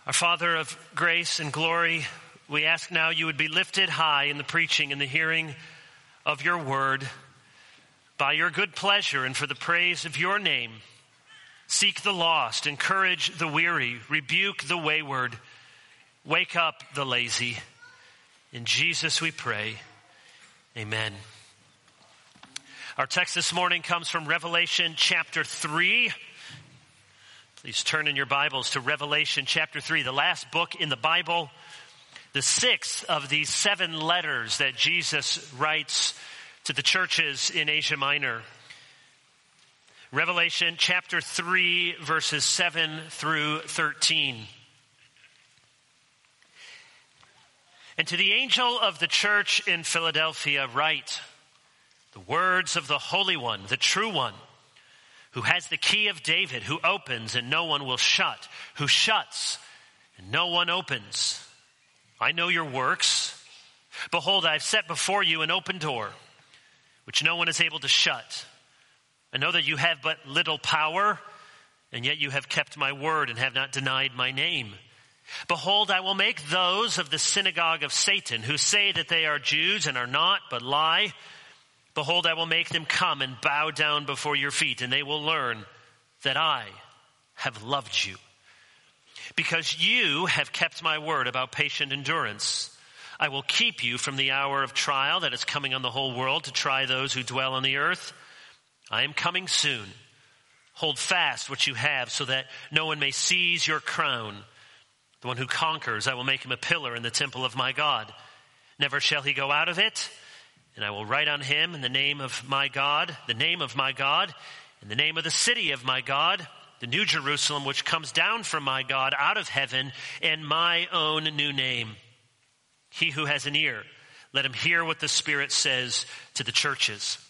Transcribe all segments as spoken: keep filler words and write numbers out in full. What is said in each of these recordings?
Our Father of grace and glory, we ask now you would be lifted high in the preaching and the hearing of your word by your good pleasure and for the praise of your name. Seek the lost, encourage the weary, rebuke the wayward, wake up the lazy. In Jesus we pray. Amen. Our text this morning comes from Revelation chapter three. Please turn in your Bibles to Revelation chapter three, the last book in the Bible, the sixth of these seven letters that Jesus writes to the churches in Asia Minor. Revelation chapter three, verses seven through thirteen. And to the angel of the church in Philadelphia write the words of the Holy One, the true One, who has the key of David, who opens and no one will shut, who shuts and no one opens. I know your works. Behold, I have set before you an open door, which no one is able to shut. I know that you have but little power, and yet you have kept my word and have not denied my name. Behold, I will make those of the synagogue of Satan, who say that they are Jews and are not, but lie. Behold, I will make them come and bow down before your feet, and they will learn that I have loved you. Because you have kept my word about patient endurance, I will keep you from the hour of trial that is coming on the whole world to try those who dwell on the earth. I am coming soon. Hold fast what you have so that no one may seize your crown. The one who conquers, I will make him a pillar in the temple of my God. Never shall he go out of it. And I will write on him in the name of my God, the name of my God, in the name of the city of my God, the new Jerusalem, which comes down from my God out of heaven, and my own new name. He who has an ear, let him hear what the Spirit says to the churches.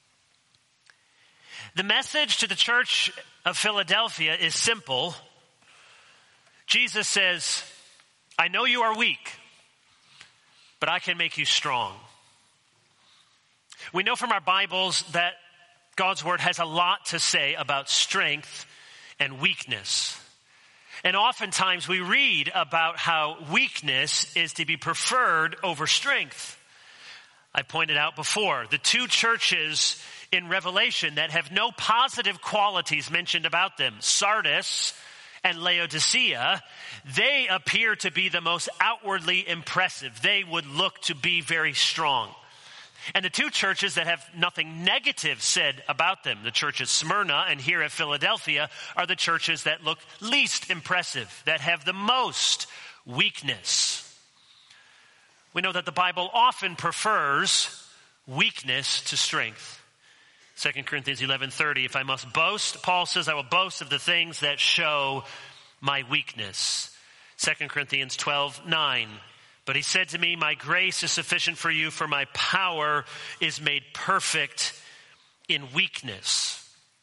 The message to the church of Philadelphia is simple. Jesus says, I know you are weak, but I can make you strong. We know from our Bibles that God's word has a lot to say about strength and weakness. And oftentimes we read about how weakness is to be preferred over strength. I pointed out before, the two churches in Revelation that have no positive qualities mentioned about them, Sardis and Laodicea, they appear to be the most outwardly impressive. They would look to be very strong. And the two churches that have nothing negative said about them, the church at Smyrna and here at Philadelphia, are the churches that look least impressive, that have the most weakness. We know that the Bible often prefers weakness to strength. Second Corinthians eleven thirty, if I must boast, Paul says, I will boast of the things that show my weakness. Second Corinthians twelve nine. But he said to me, my grace is sufficient for you, for my power is made perfect in weakness.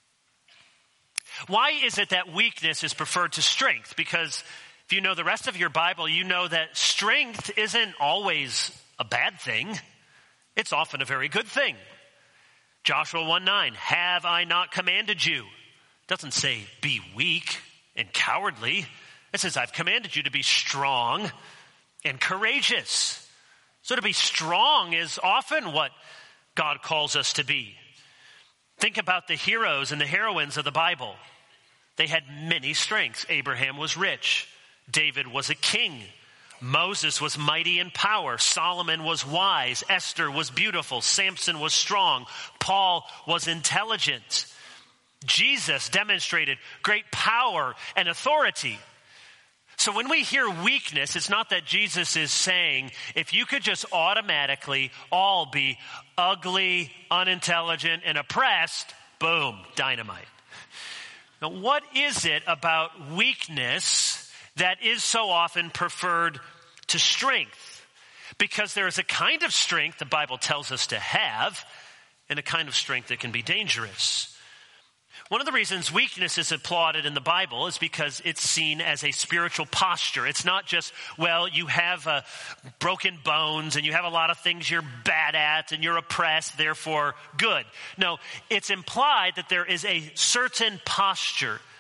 Why is it that weakness is preferred to strength? Because if you know the rest of your Bible, you know that strength isn't always a bad thing. It's often a very good thing. Joshua one nine, have I not commanded you? It doesn't say be weak and cowardly. It says I've commanded you to be strong and courageous. So to be strong is often what God calls us to be. Think about the heroes and the heroines of the Bible. They had many strengths. Abraham was rich. David was a king. Moses was mighty in power. Solomon was wise. Esther was beautiful. Samson was strong. Paul was intelligent. Jesus demonstrated great power and authority. So when we hear weakness, it's not that Jesus is saying, if you could just automatically all be ugly, unintelligent, and oppressed, boom, dynamite. Now, what is it about weakness that is so often preferred to strength? Because there is a kind of strength the Bible tells us to have, and a kind of strength that can be dangerous. One of the reasons weakness is applauded in the Bible is because it's seen as a spiritual posture. It's not just, well, you have uh, broken bones and you have a lot of things you're bad at and you're oppressed, therefore good. No, it's implied that there is a certain posture,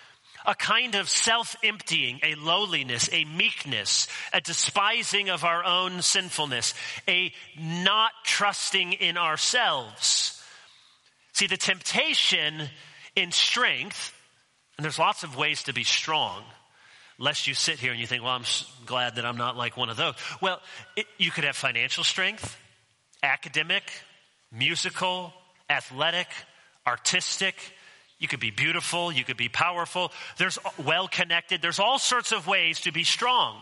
a kind of self-emptying, a lowliness, a meekness, a despising of our own sinfulness, a not trusting in ourselves. See, the temptation in strength, and there's lots of ways to be strong, lest you sit here and you think, well, I'm glad that I'm not like one of those. Well, it, you could have financial strength, academic, musical, athletic, artistic. You could be beautiful. You could be powerful. There's well-connected. There's all sorts of ways to be strong.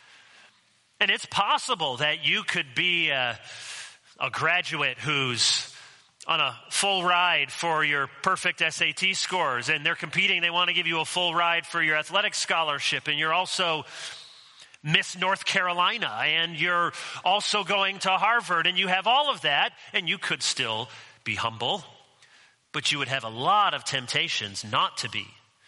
And it's possible that you could be a, a graduate who's on a full ride for your perfect S A T scores, and they're competing. They want to give you a full ride for your athletic scholarship, and you're also Miss North Carolina, and you're also going to Harvard, and you have all of that, and you could still be humble. But you would have a lot of temptations not to be.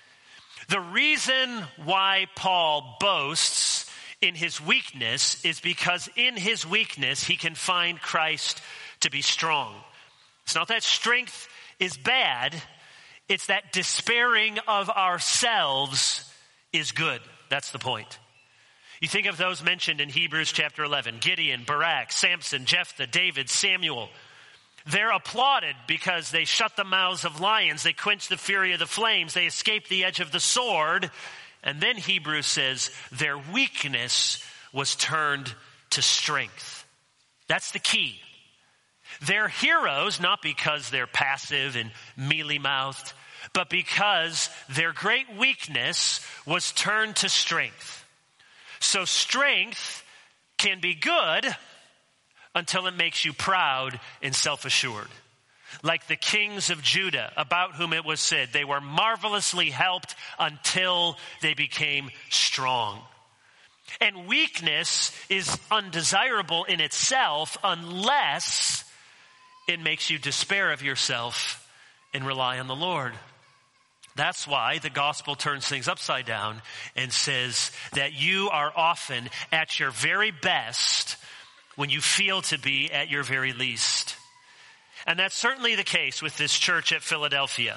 The reason why Paul boasts in his weakness is because in his weakness he can find Christ to be strong. It's not that strength is bad. It's that despairing of ourselves is good. That's the point. You think of those mentioned in Hebrews chapter eleven, Gideon, Barak, Samson, Jephthah, David, Samuel. They're applauded because they shut the mouths of lions. They quenched the fury of the flames. They escaped the edge of the sword. And then Hebrews says their weakness was turned to strength. That's the key. They're heroes not because they're passive and mealy-mouthed, but because their great weakness was turned to strength. So strength can be good until it makes you proud and self-assured. Like the kings of Judah, about whom it was said, they were marvelously helped until they became strong. And weakness is undesirable in itself unless it makes you despair of yourself and rely on the Lord. That's why the gospel turns things upside down and says that you are often at your very best when you feel to be at your very least. And that's certainly the case with this church at Philadelphia.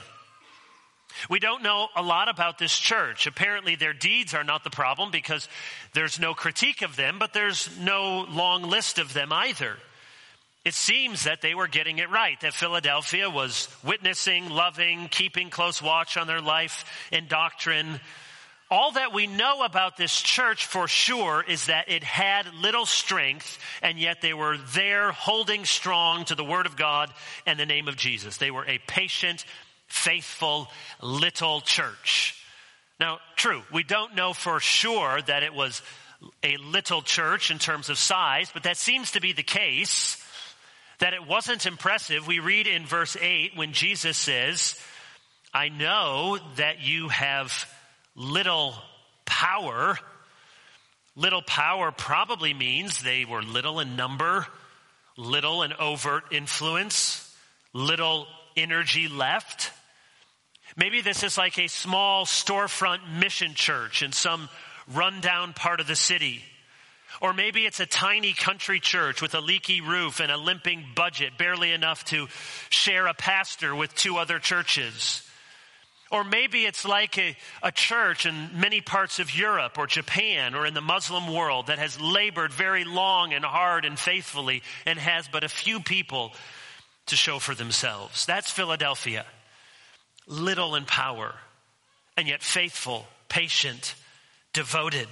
We don't know a lot about this church. Apparently their deeds are not the problem because there's no critique of them, but there's no long list of them either. It seems that they were getting it right, that Philadelphia was witnessing, loving, keeping close watch on their life and doctrine. All that we know about this church for sure is that it had little strength, and yet they were there holding strong to the word of God and the name of Jesus. They were a patient, faithful, little church. Now, true, we don't know for sure that it was a little church in terms of size, but that seems to be the case, that it wasn't impressive. We read in verse eight when Jesus says, I know that you have little power. Little power probably means they were little in number, little in overt influence, little energy left. Maybe this is like a small storefront mission church in some rundown part of the city. Or maybe it's a tiny country church with a leaky roof and a limping budget, barely enough to share a pastor with two other churches. Or maybe it's like a, a church in many parts of Europe or Japan or in the Muslim world that has labored very long and hard and faithfully and has but a few people to show for themselves. That's Philadelphia. Little in power, and yet faithful, patient, devoted.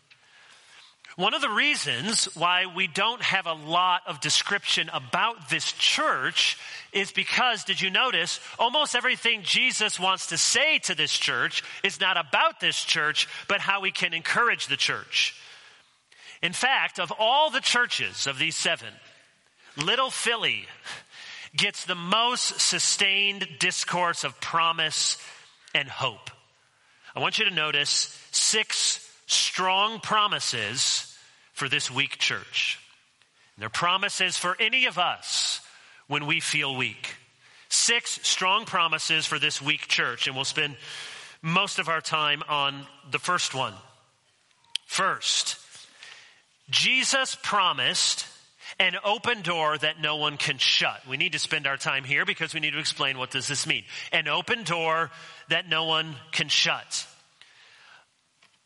One of the reasons why we don't have a lot of description about this church is because, did you notice, almost everything Jesus wants to say to this church is not about this church, but how we can encourage the church. In fact, of all the churches of these seven, Little Philly gets the most sustained discourse of promise and hope. I want you to notice six strong promises for this weak church. And they're promises for any of us when we feel weak. Six strong promises for this weak church, and we'll spend most of our time on the first one. First, Jesus promised an open door that no one can shut. We need to spend our time here because we need to explain what does this mean. An open door that no one can shut.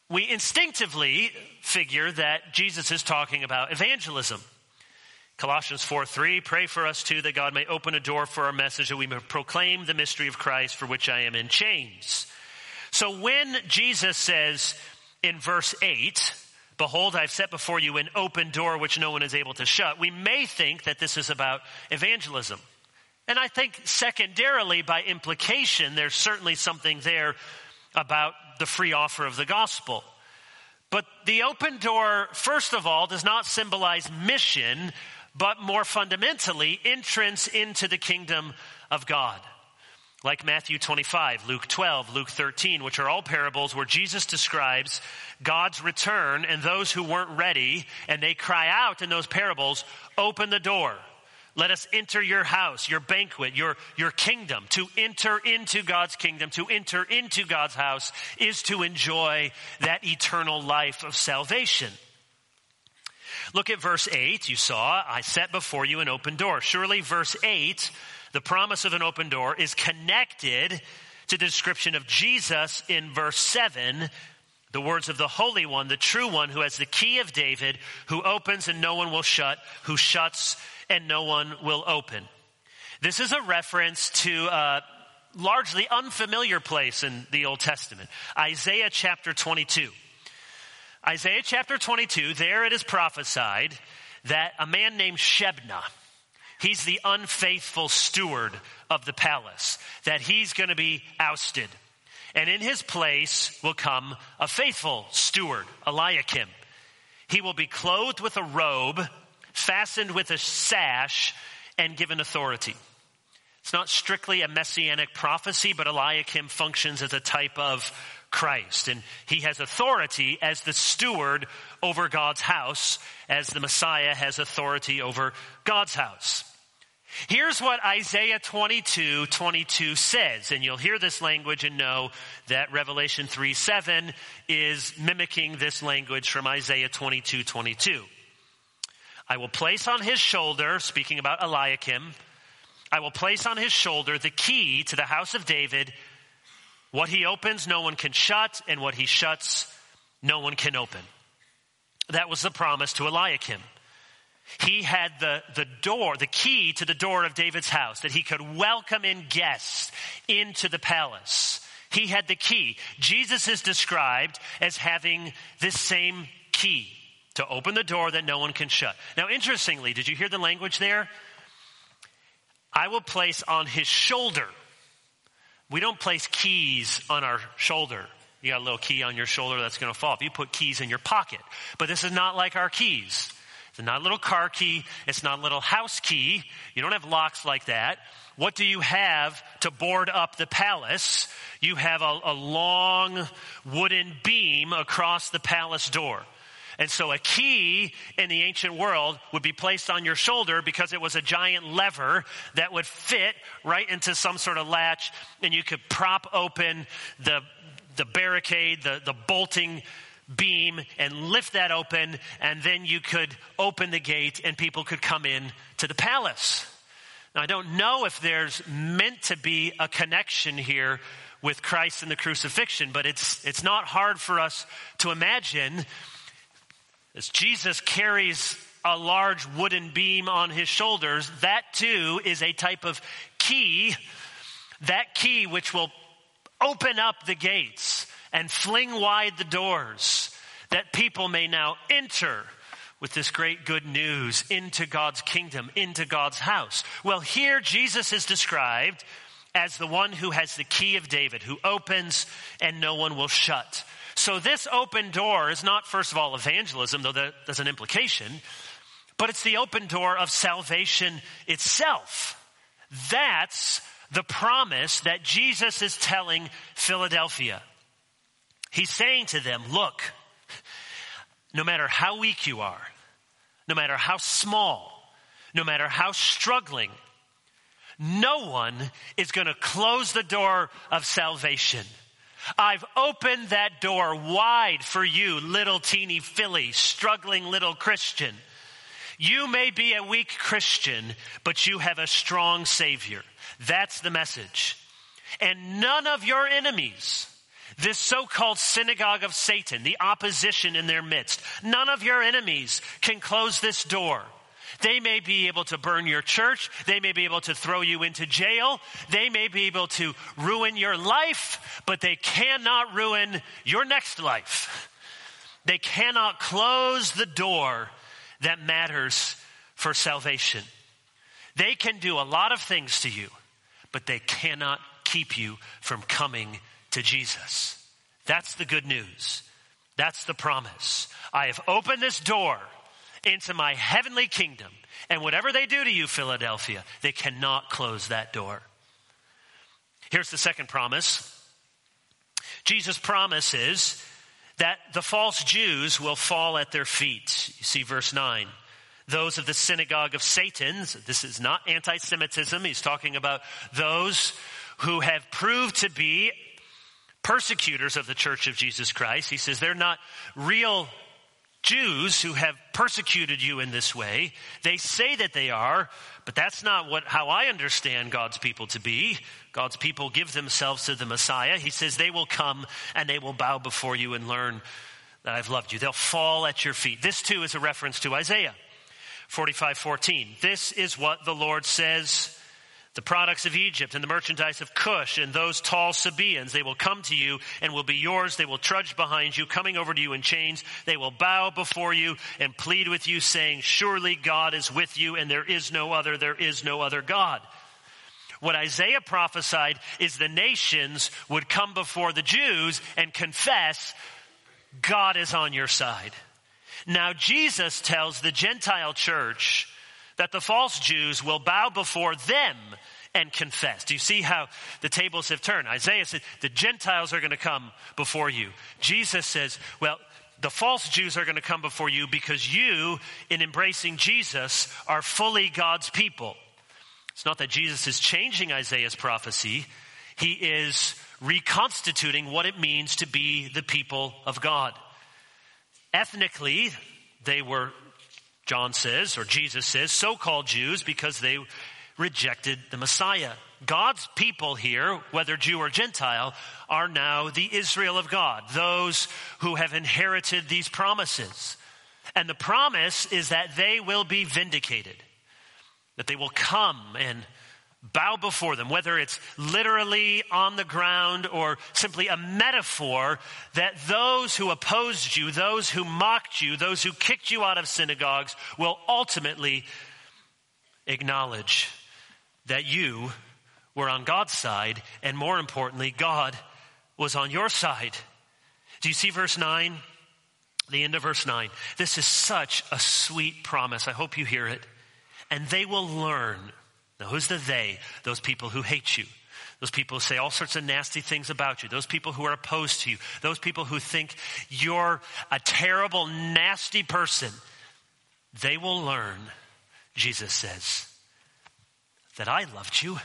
we instinctively figure that Jesus is talking about evangelism. Colossians four three, pray for us too that God may open a door for our message that we may proclaim the mystery of Christ for which I am in chains. So when Jesus says in verse eight, behold, I've set before you an open door which no one is able to shut, we may think that this is about evangelism. And I think secondarily, by implication, there's certainly something there about the free offer of the gospel. But the open door, first of all, does not symbolize mission, but more fundamentally, entrance into the kingdom of God. Like Matthew twenty-five, Luke twelve, Luke thirteen, which are all parables where Jesus describes God's return and those who weren't ready, and they cry out in those parables, open the door. Let us enter your house, your banquet, your, your kingdom. To enter into God's kingdom, to enter into God's house is to enjoy that eternal life of salvation. Look at verse eight. You saw, I set before you an open door. Surely verse eight, the promise of an open door, is connected to the description of Jesus in verse seven, the words of the Holy One, the true one who has the key of David, who opens and no one will shut, who shuts and no one will open. This is a reference to a largely unfamiliar place in the Old Testament, Isaiah chapter twenty-two. Isaiah chapter twenty-two, there it is prophesied that a man named Shebna, he's the unfaithful steward of the palace, that he's going to be ousted. And in his place will come a faithful steward, Eliakim. He will be clothed with a robe, fastened with a sash, and given authority. It's not strictly a messianic prophecy, but Eliakim functions as a type of Christ. And he has authority as the steward over God's house, as the Messiah has authority over God's house. Here's what Isaiah twenty-two twenty-two says, and you'll hear this language and know that Revelation three seven is mimicking this language from Isaiah twenty-two twenty-two. I will place on his shoulder, speaking about Eliakim, I will place on his shoulder the key to the house of David. What he opens, no one can shut, and what he shuts, no one can open. That was the promise to Eliakim. He had the, the door, the key to the door of David's house, that he could welcome in guests into the palace. He had the key. Jesus is described as having this same key to open the door that no one can shut. Now, interestingly, did you hear the language there? I will place on his shoulder. We don't place keys on our shoulder. You got a little key on your shoulder that's going to fall. If you put keys in your pocket. But this is not like our keys. It's not a little car key. It's not a little house key. You don't have locks like that. What do you have to board up the palace? You have a, a long wooden beam across the palace door. And so a key in the ancient world would be placed on your shoulder because it was a giant lever that would fit right into some sort of latch, and you could prop open the the barricade, the, the bolting beam, and lift that open, and then you could open the gate and people could come in to the palace. Now, I don't know if there's meant to be a connection here with Christ and the crucifixion, but it's it's not hard for us to imagine. As Jesus carries a large wooden beam on his shoulders, that too is a type of key, that key which will open up the gates and fling wide the doors that people may now enter with this great good news into God's kingdom, into God's house. Well, here Jesus is described as the one who has the key of David, who opens and no one will shut. So this open door is not, first of all, evangelism, though that, there's an implication, but it's the open door of salvation itself. That's the promise that Jesus is telling Philadelphia. He's saying to them, look, no matter how weak you are, no matter how small, no matter how struggling, no one is going to close the door of salvation. I've opened that door wide for you, little teeny Philly, struggling little Christian. You may be a weak Christian, but you have a strong Savior. That's the message. And none of your enemies, this so-called synagogue of Satan, the opposition in their midst. None of your enemies can close this door. They may be able to burn your church. They may be able to throw you into jail. They may be able to ruin your life, but they cannot ruin your next life. They cannot close the door that matters for salvation. They can do a lot of things to you, but they cannot keep you from coming to Jesus. That's the good news. That's the promise. I have opened this door into my heavenly kingdom. And whatever they do to you, Philadelphia, they cannot close that door. Here's the second promise. Jesus promises that the false Jews will fall at their feet. You see verse nine. Those of the synagogue of Satan, this is not anti-Semitism. He's talking about those who have proved to be persecutors of the church of Jesus Christ. He says they're not real Jews who have persecuted you in this way. They say that they are, but that's not what how I understand God's people to be. God's people give themselves to the Messiah. He says they will come and they will bow before you and learn that I've loved you. They'll fall at your feet. This too is a reference to Isaiah forty-five fourteen. This is what the Lord says. The products of Egypt and the merchandise of Cush and those tall Sabaeans, they will come to you and will be yours. They will trudge behind you, coming over to you in chains. They will bow before you and plead with you, saying, surely God is with you and there is no other, there is no other God. What Isaiah prophesied is the nations would come before the Jews and confess, God is on your side. Now Jesus tells the Gentile church that the false Jews will bow before them and confess. Do you see how the tables have turned? Isaiah said, the Gentiles are going to come before you. Jesus says, well, the false Jews are going to come before you because you, in embracing Jesus, are fully God's people. It's not that Jesus is changing Isaiah's prophecy. He is reconstituting what it means to be the people of God. Ethnically, they were, John says, or Jesus says, so-called Jews because they rejected the Messiah. God's people here, whether Jew or Gentile, are now the Israel of God, those who have inherited these promises. And the promise is that they will be vindicated, that they will come and bow before them, whether it's literally on the ground or simply a metaphor, that those who opposed you, those who mocked you, those who kicked you out of synagogues will ultimately acknowledge that you were on God's side, and more importantly, God was on your side. Do you see verse nine? The end of verse nine. This is such a sweet promise. I hope you hear it. And they will learn. Now, who's the they? Those people who hate you. Those people who say all sorts of nasty things about you. Those people who are opposed to you. Those people who think you're a terrible, nasty person. They will learn, Jesus says, that I loved you.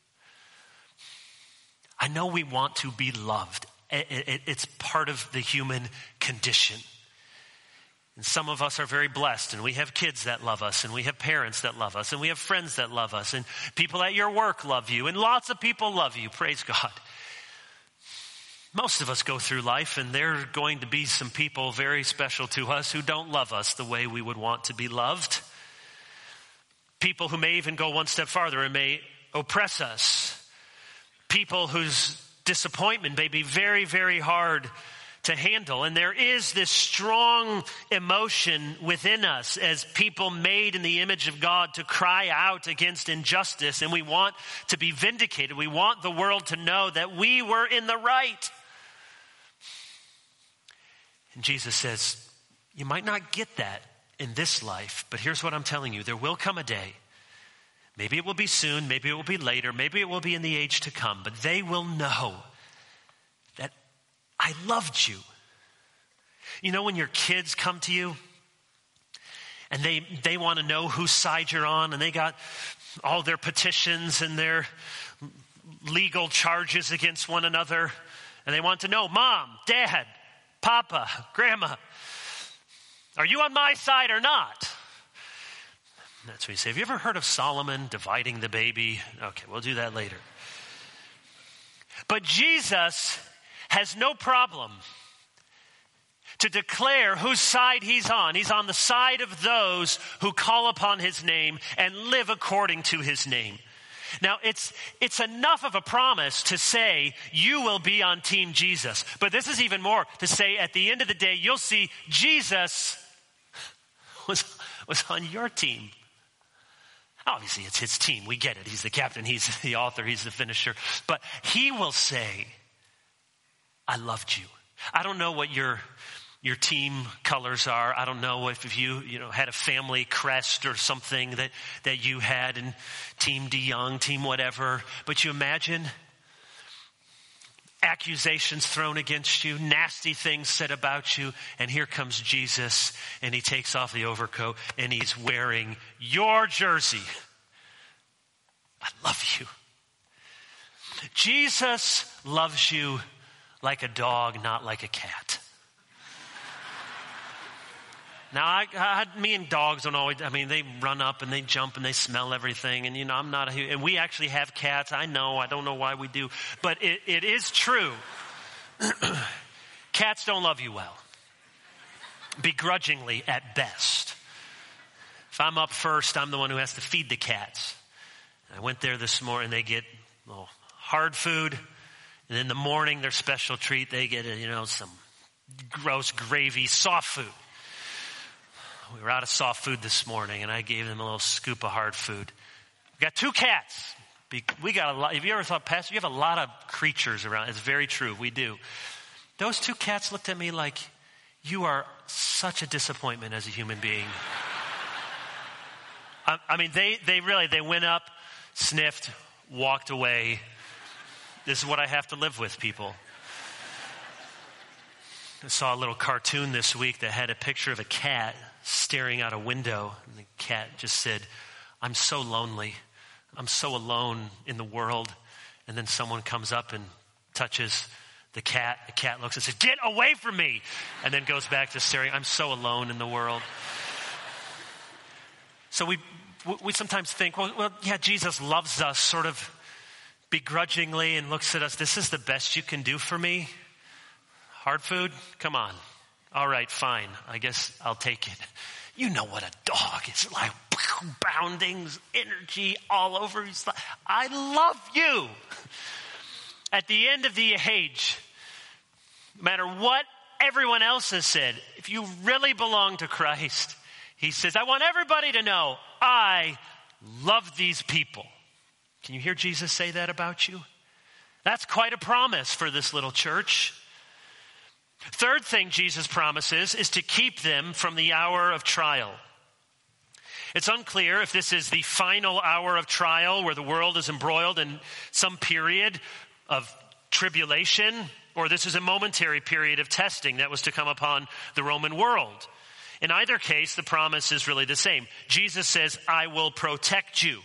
I know we want to be loved. It's part of the human condition. And some of us are very blessed, and we have kids that love us, and we have parents that love us, and we have friends that love us, and people at your work love you, and lots of people love you. Praise God. Most of us go through life, and there are going to be some people very special to us who don't love us the way we would want to be loved. People who may even go one step farther and may oppress us. People whose disappointment may be very, very hard to handle. And there is this strong emotion within us as people made in the image of God to cry out against injustice, and we want to be vindicated. We want the world to know that we were in the right. And Jesus says, you might not get that in this life, but here's what I'm telling you. There will come a day. Maybe it will be soon, maybe it will be later, maybe it will be in the age to come, but they will know that I loved you. You know when your kids come to you and they, they want to know whose side you're on, and they got all their petitions and their legal charges against one another, and they want to know, Mom, Dad, Papa, Grandma, are you on my side or not? That's what you say. Have you ever heard of Solomon dividing the baby? Okay, we'll do that later. But Jesus has no problem to declare whose side he's on. He's on the side of those who call upon his name and live according to his name. Now, it's it's enough of a promise to say you will be on Team Jesus. But this is even more to say at the end of the day, you'll see Jesus was, was on your team. Obviously, it's his team. We get it. He's the captain. He's the author. He's the finisher. But he will say, I loved you. I don't know what your your team colors are. I don't know if, if you, you know, had a family crest or something that, that you had, and Team DeYoung, team whatever. But you imagine accusations thrown against you, nasty things said about you, and here comes Jesus, and he takes off the overcoat, and he's wearing your jersey. I love you. Jesus loves you like a dog, not like a cat. Now, I, I, me and dogs don't always, I mean, they run up and they jump and they smell everything. And, you know, I'm not a, and we actually have cats. I know, I don't know why we do. But it, it is true. Cats don't love you well. Begrudgingly at best. If I'm up first, I'm the one who has to feed the cats. I went there this morning, they get a little hard food. And in the morning, their special treat, they get, you know, some gross gravy, soft food. We were out of soft food this morning, and I gave them a little scoop of hard food. We got two cats. We got a lot. Have you ever thought, Pastor, you have a lot of creatures around? It's very true. We do. Those two cats looked at me like, you are such a disappointment as a human being. I, I mean, they, they really, they went up, sniffed, walked away. This is what I have to live with, people. I saw a little cartoon this week that had a picture of a cat staring out a window. And the cat just said, I'm so lonely. I'm so alone in the world. And then someone comes up and touches the cat. The cat looks and says, get away from me. And then goes back to staring. I'm so alone in the world. So we we sometimes think, well, well, yeah, Jesus loves us sort of begrudgingly and looks at us. This is the best you can do for me? Hard food? Come on. All right, fine. I guess I'll take it. You know what a dog is like. Bounding, energy all over. He's like, I love you. At the end of the age, no matter what everyone else has said, if you really belong to Christ, he says, I want everybody to know I love these people. Can you hear Jesus say that about you? That's quite a promise for this little church. Third thing Jesus promises is to keep them from the hour of trial. It's unclear if this is the final hour of trial where the world is embroiled in some period of tribulation, or this is a momentary period of testing that was to come upon the Roman world. In either case, the promise is really the same. Jesus says, I will protect you.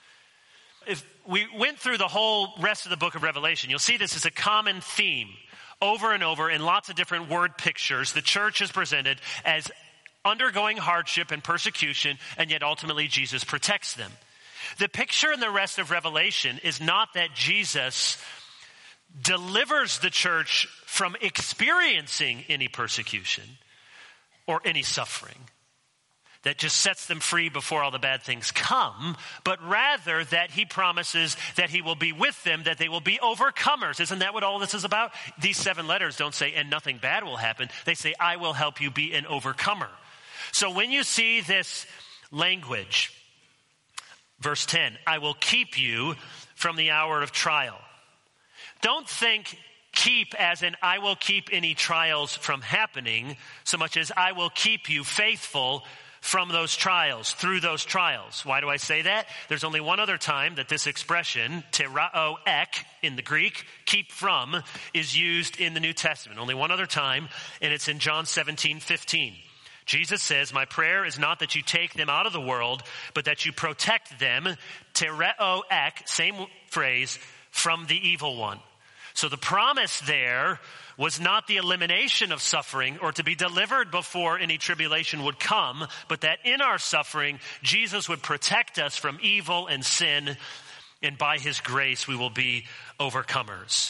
If we went through the whole rest of the book of Revelation, you'll see this is a common theme. Over and over in lots of different word pictures, the church is presented as undergoing hardship and persecution, and yet ultimately Jesus protects them. The picture in the rest of Revelation is not that Jesus delivers the church from experiencing any persecution or any suffering that just sets them free before all the bad things come, but rather that he promises that he will be with them, that they will be overcomers. Isn't that what all this is about? These seven letters don't say, and nothing bad will happen. They say, I will help you be an overcomer. So when you see this language, verse ten, I will keep you from the hour of trial. Don't think keep as in I will keep any trials from happening, so much as I will keep you faithful from those trials, through those trials. Why do I say that? There's only one other time that this expression, terao ek in the Greek, keep from, is used in the New Testament. Only one other time, and it's in John seventeen fifteen. Jesus says, my prayer is not that you take them out of the world, but that you protect them, terao ek, same phrase, from the evil one. So the promise there was not the elimination of suffering or to be delivered before any tribulation would come, but that in our suffering, Jesus would protect us from evil and sin, and by his grace we will be overcomers.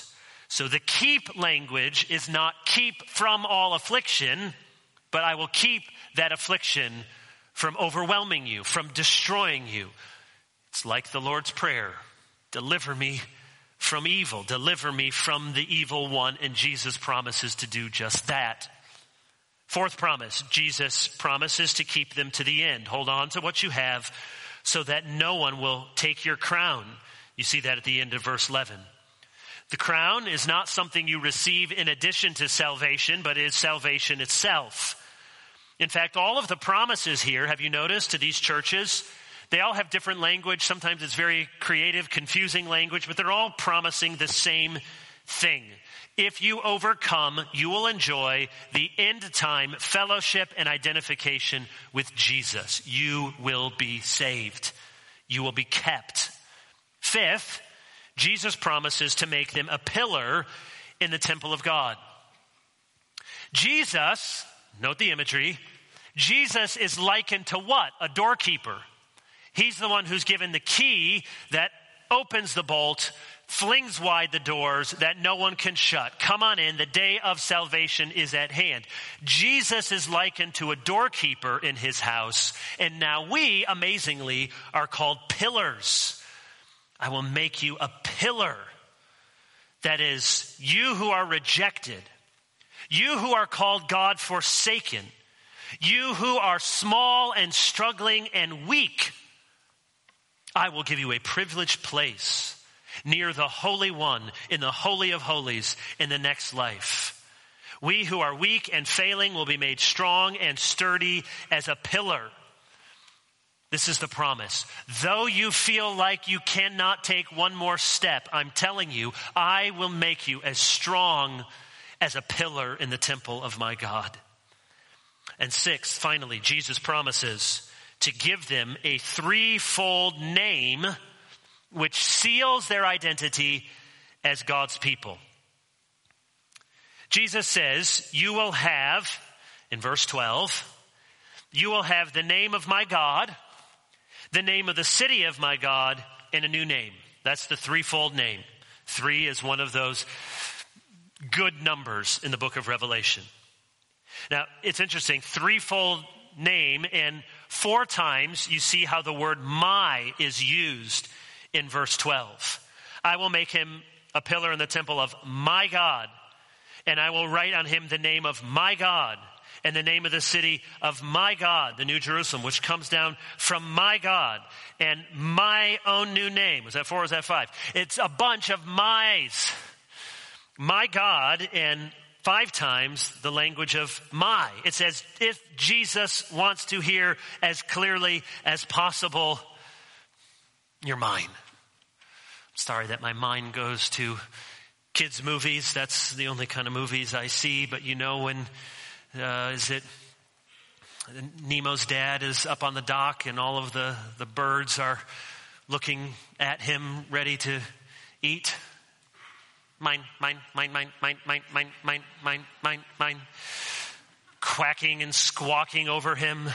So the keep language is not keep from all affliction, but I will keep that affliction from overwhelming you, from destroying you. It's like the Lord's Prayer. Deliver me from evil. Deliver me from the evil one. And Jesus promises to do just that. Fourth promise, Jesus promises to keep them to the end. Hold on to what you have so that no one will take your crown. You see that at the end of verse eleven. The crown is not something you receive in addition to salvation, but is salvation itself. In fact, all of the promises here, have you noticed, to these churches, they all have different language. Sometimes it's very creative, confusing language, but they're all promising the same thing. If you overcome, you will enjoy the end time fellowship and identification with Jesus. You will be saved. You will be kept. Fifth, Jesus promises to make them a pillar in the temple of God. Jesus, note the imagery, Jesus is likened to what? A doorkeeper. He's the one who's given the key that opens the bolt, flings wide the doors that no one can shut. Come on in, the day of salvation is at hand. Jesus is likened to a doorkeeper in his house, and now we, amazingly, are called pillars. I will make you a pillar. That is, you who are rejected, you who are called God forsaken, you who are small and struggling and weak, I will give you a privileged place near the Holy One in the Holy of Holies in the next life. We who are weak and failing will be made strong and sturdy as a pillar. This is the promise. Though you feel like you cannot take one more step, I'm telling you, I will make you as strong as a pillar in the temple of my God. And sixth, finally, Jesus promises to give them a threefold name which seals their identity as God's people. Jesus says, you will have, in verse twelve, you will have the name of my God, the name of the city of my God, and a new name. That's the threefold name. Three is one of those good numbers in the book of Revelation. Now, it's interesting, threefold name, and four times you see how the word my is used in verse twelve. I will make him a pillar in the temple of my God, and I will write on him the name of my God, and the name of the city of my God, the New Jerusalem, which comes down from my God, and my own new name. Was that four or was that five? It's a bunch of my's. My God, and five times the language of my. It's as if Jesus wants to hear as clearly as possible, you're mine. I'm sorry that my mind goes to kids' movies. That's the only kind of movies I see. But you know when, uh, is it Nemo's dad is up on the dock and all of the, the birds are looking at him ready to eat? Mine, mine, mine, mine, mine, mine, mine, mine, mine, mine, mine. Quacking and squawking over him.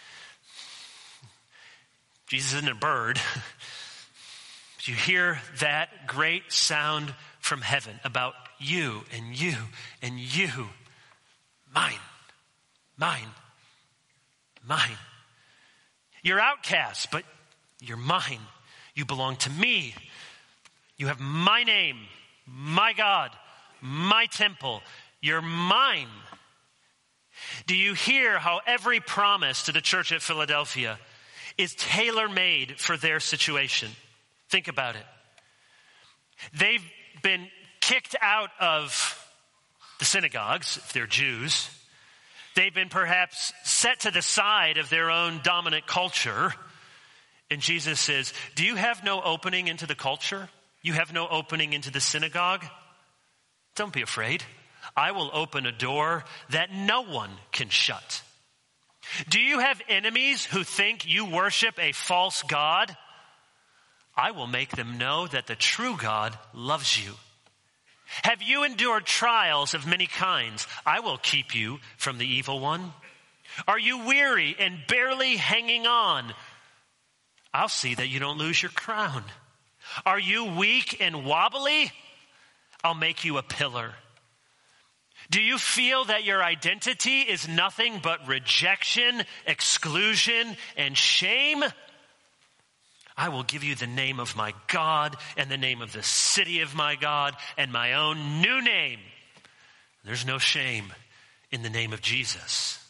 Jesus isn't a bird. But you hear that great sound from heaven about you and you and you. Mine, mine, mine. You're outcast, but you're mine. You belong to me. You have my name. My God, my temple, you're mine. Do you hear how every promise to the church at Philadelphia is tailor-made for their situation? Think about it. They've been kicked out of the synagogues, if they're Jews. They've been perhaps set to the side of their own dominant culture. And Jesus says, do you have no opening into the culture? You have no opening into the synagogue? Don't be afraid. I will open a door that no one can shut. Do you have enemies who think you worship a false God? I will make them know that the true God loves you. Have you endured trials of many kinds? I will keep you from the evil one. Are you weary and barely hanging on? I'll see that you don't lose your crown. Are you weak and wobbly? I'll make you a pillar. Do you feel that your identity is nothing but rejection, exclusion, and shame? I will give you the name of my God and the name of the city of my God and my own new name. There's no shame in the name of Jesus.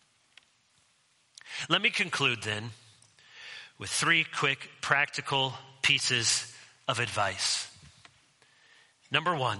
Let me conclude then with three quick practical pieces of advice. Number one,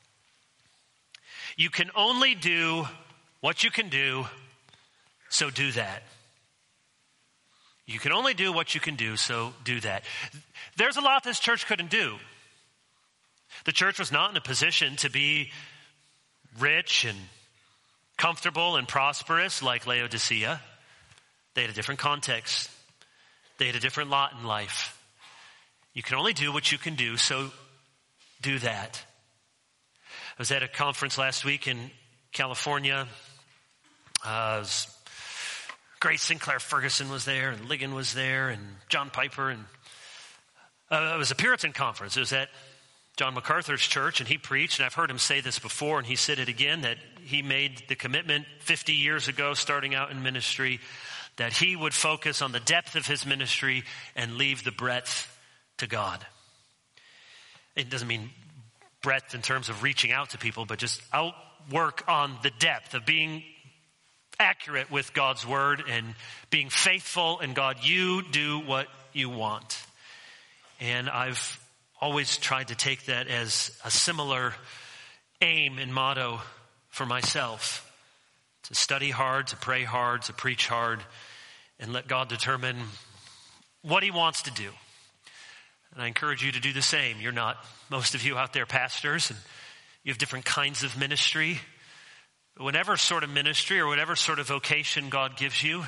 you can only do what you can do, so do that. You can only do what you can do, so do that. There's a lot this church couldn't do. The church was not in a position to be rich and comfortable and prosperous like Laodicea. They had a different context. They had a different lot in life. You can only do what you can do, so do that. I was at a conference last week in California. Uh, it was Grace Sinclair Ferguson was there, and Ligon was there, and John Piper. And uh, it was a Puritan conference. It was at John MacArthur's church, and he preached, and I've heard him say this before, and he said it again, that he made the commitment fifty years ago, starting out in ministry, that he would focus on the depth of his ministry and leave the breadth to God. It doesn't mean breadth in terms of reaching out to people, but just outwork on the depth of being accurate with God's word and being faithful in God. You do what you want. And I've always tried to take that as a similar aim and motto for myself. To study hard, to pray hard, to preach hard, and let God determine what he wants to do. And I encourage you to do the same. You're not, most of you out there, pastors, and you have different kinds of ministry. But whatever sort of ministry or whatever sort of vocation God gives you,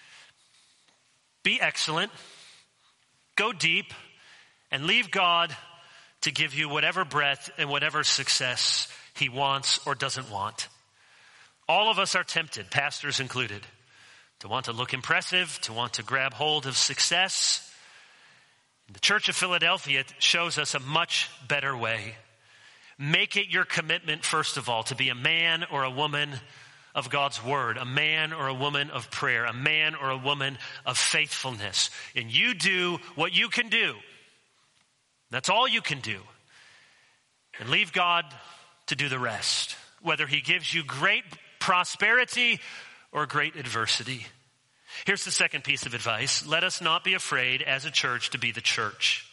be excellent, go deep, and leave God to give you whatever breadth and whatever success he wants or doesn't want. All of us are tempted, pastors included, to want to look impressive, to want to grab hold of success. The Church of Philadelphia shows us a much better way. Make it your commitment, first of all, to be a man or a woman of God's word, a man or a woman of prayer, a man or a woman of faithfulness. And you do what you can do. That's all you can do. And leave God to do the rest, whether he gives you great prosperity or great adversity. Here's the second piece of advice. Let us not be afraid as a church to be the church.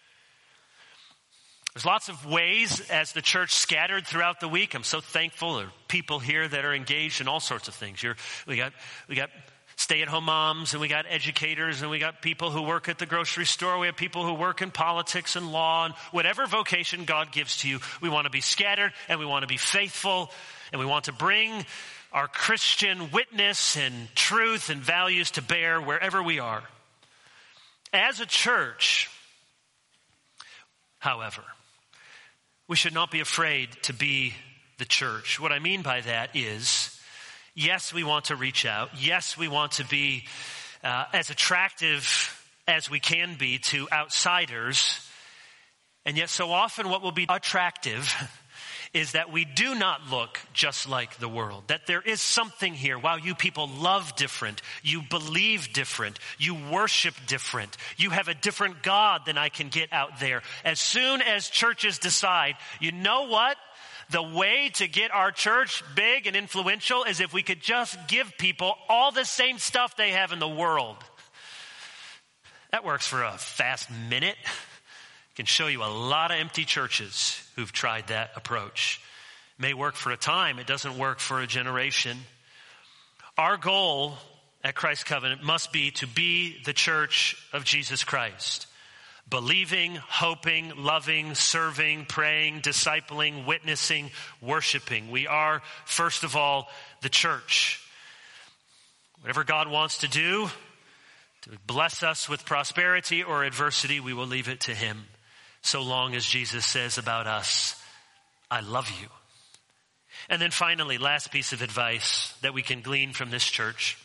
There's lots of ways as the church scattered throughout the week. I'm so thankful there are people here that are engaged in all sorts of things. You're, we got, we got stay-at-home moms, and we got educators, and we got people who work at the grocery store. We have people who work in politics and law, and whatever vocation God gives to you, we want to be scattered, and we want to be faithful, and we want to bring our Christian witness and truth and values to bear wherever we are. As a church, however, we should not be afraid to be the church. What I mean by that is, yes, we want to reach out. Yes, we want to be uh, as attractive as we can be to outsiders. And yet so often what will be attractive is that we do not look just like the world. That there is something here. Wow, you people love different. You believe different. You worship different. You have a different God than I can get out there. As soon as churches decide, you know what? The way to get our church big and influential is if we could just give people all the same stuff they have in the world. That works for a fast minute. Can show you a lot of empty churches who've tried that approach. It may work for a time. It doesn't work for a generation. Our goal at Christ Covenant must be to be the church of Jesus Christ. Believing, hoping, loving, serving, praying, discipling, witnessing, worshiping. We are, first of all, the church. Whatever God wants to do, to bless us with prosperity or adversity, we will leave it to him. So long as Jesus says about us, I love you. And then finally, last piece of advice that we can glean from this church.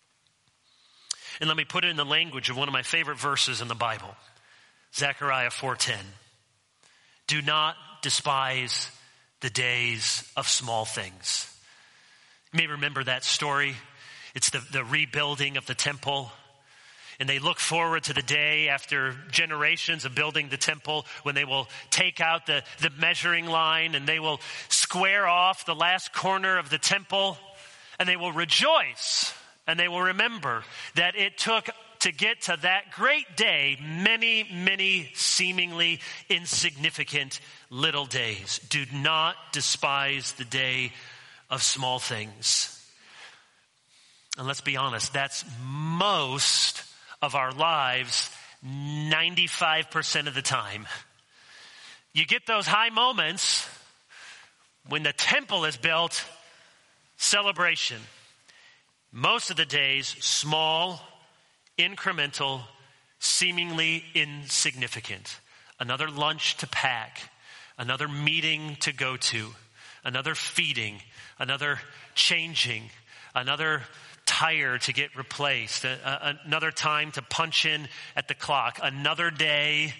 And let me put it in the language of one of my favorite verses in the Bible. Zechariah four ten. Do not despise the days of small things. You may remember that story. It's the, the rebuilding of the temple. And they look forward to the day after generations of building the temple when they will take out the, the measuring line and they will square off the last corner of the temple, and they will rejoice and they will remember that it took to get to that great day many, many seemingly insignificant little days. Do not despise the day of small things. And let's be honest, that's most of our lives ninety-five percent of the time. You get those high moments when the temple is built, celebration. Most of the days, small, incremental, seemingly insignificant. Another lunch to pack, another meeting to go to, another feeding, another changing, another tire to get replaced, a, a, another time to punch in at the clock, another day.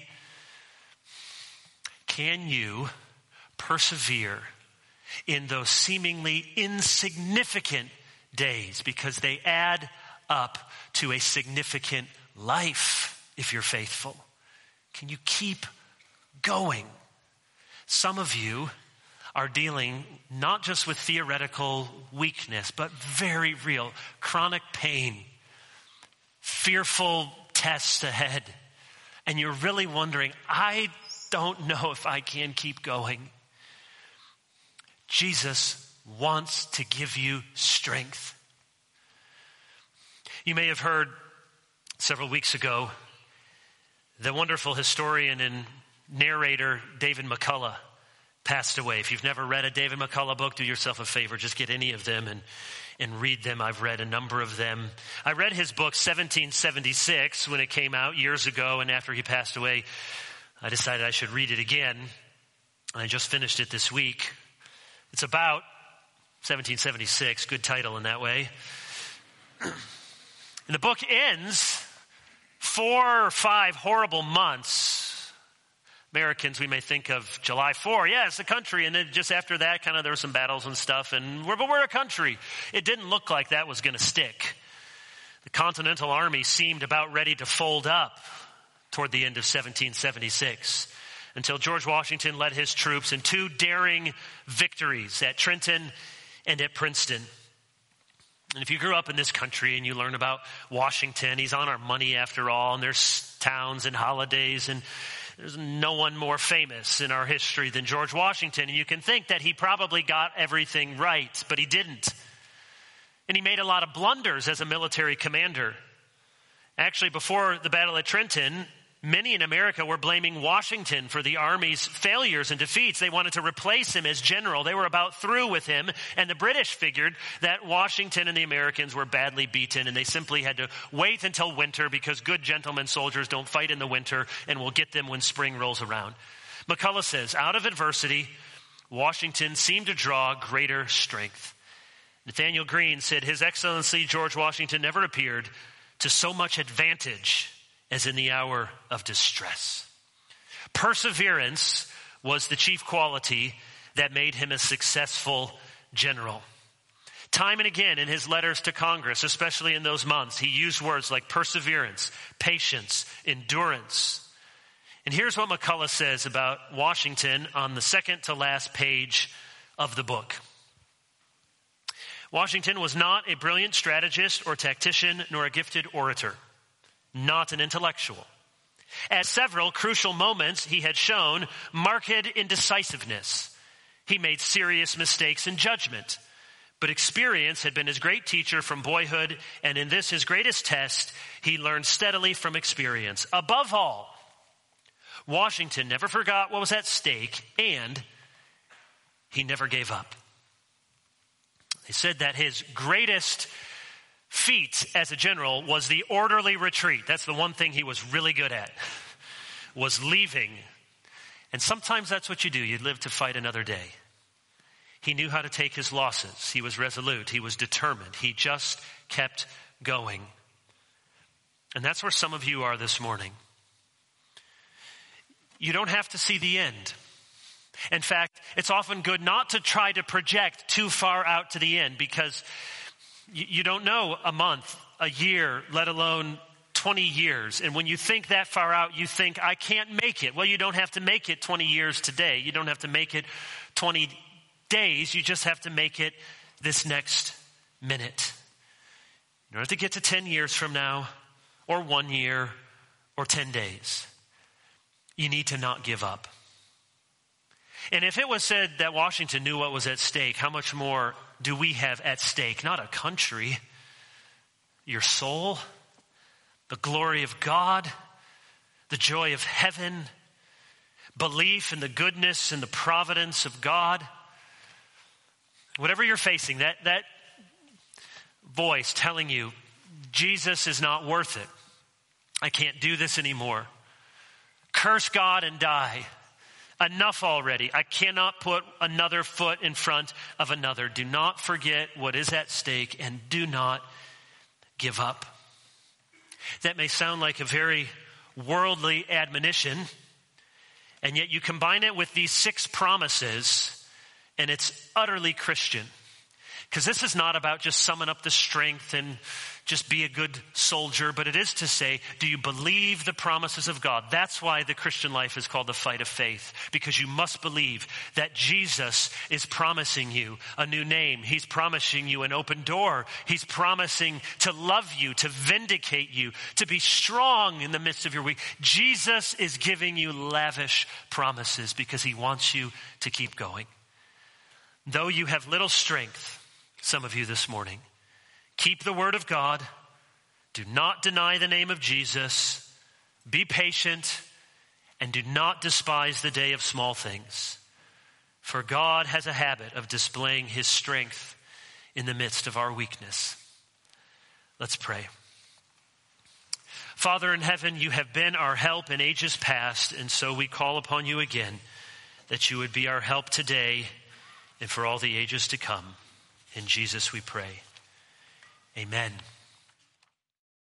Can you persevere in those seemingly insignificant days, because they add up to a significant life if you're faithful? Can you keep going? Some of you are dealing not just with theoretical weakness, but very real chronic pain, fearful tests ahead. And you're really wondering, I don't know if I can keep going. Jesus wants to give you strength. You may have heard several weeks ago the wonderful historian and narrator David McCullough passed away. If you've never read a David McCullough book, do yourself a favor. Just get any of them and, and read them. I've read a number of them. I read his book seventeen seventy-six when it came out years ago, and after he passed away, I decided I should read it again. I just finished it this week. It's about seventeen seventy-six, good title in that way. And the book ends four or five horrible months. Americans, we may think of July fourth. Yeah, it's a country. And then just after that, kind of there were some battles and stuff. And we're, but we're a country. It didn't look like that was going to stick. The Continental Army seemed about ready to fold up toward the end of seventeen seventy-six until George Washington led his troops in two daring victories at Trenton and at Princeton. And if you grew up in this country and you learn about Washington, he's on our money after all, and there's towns and holidays, and there's no one more famous in our history than George Washington. And you can think that he probably got everything right, but he didn't. And he made a lot of blunders as a military commander. Actually, before the Battle of Trenton, many in America were blaming Washington for the Army's failures and defeats. They wanted to replace him as general. They were about through with him. And the British figured that Washington and the Americans were badly beaten, and they simply had to wait until winter, because good gentlemen soldiers don't fight in the winter, and we'll get them when spring rolls around. McCullough says, out of adversity, Washington seemed to draw greater strength. Nathaniel Green said, His Excellency George Washington never appeared to so much advantage as in the hour of distress. Perseverance was the chief quality that made him a successful general. Time and again in his letters to Congress, especially in those months, he used words like perseverance, patience, endurance. And here's what McCullough says about Washington on the second to last page of the book. Washington was not a brilliant strategist or tactician, nor a gifted orator. Not an intellectual. At several crucial moments, he had shown marked indecisiveness. He made serious mistakes in judgment. But experience had been his great teacher from boyhood, and in this, his greatest test, he learned steadily from experience. Above all, Washington never forgot what was at stake, and he never gave up. They said that his greatest feat as a general was the orderly retreat. That's the one thing he was really good at, was leaving. And sometimes that's what you do. You live to fight another day. He knew how to take his losses. He was resolute. He was determined. He just kept going. And that's where some of you are this morning. You don't have to see the end. In fact, it's often good not to try to project too far out to the end, because you, you don't know a month, a year, let alone twenty years. And when you think that far out, you think, I can't make it. Well, you don't have to make it twenty years today. You don't have to make it twenty days. You just have to make it this next minute. You don't have to get to ten years from now, or one year, or ten days. You need to not give up. And if it was said that Washington knew what was at stake, how much more do we have at stake? Not a country, your soul, the glory of God, the joy of heaven, belief in the goodness and the providence of God. Whatever you're facing, that, that voice telling you, Jesus is not worth it. I can't do this anymore. Curse God and die. Enough already. I cannot put another foot in front of another. Do not forget what is at stake, and do not give up. That may sound like a very worldly admonition, and yet you combine it with these six promises, and it's utterly Christian. Because this is not about just summing up the strength and just be a good soldier, but it is to say, do you believe the promises of God? That's why the Christian life is called the fight of faith, because you must believe that Jesus is promising you a new name. He's promising you an open door. He's promising to love you, to vindicate you, to be strong in the midst of your weak. Jesus is giving you lavish promises because he wants you to keep going. Though you have little strength, some of you this morning, keep the word of God. Do not deny the name of Jesus. Be patient, and do not despise the day of small things. For God has a habit of displaying his strength in the midst of our weakness. Let's pray. Father in heaven, you have been our help in ages past, and so we call upon you again that you would be our help today and for all the ages to come. In Jesus we pray. Amen.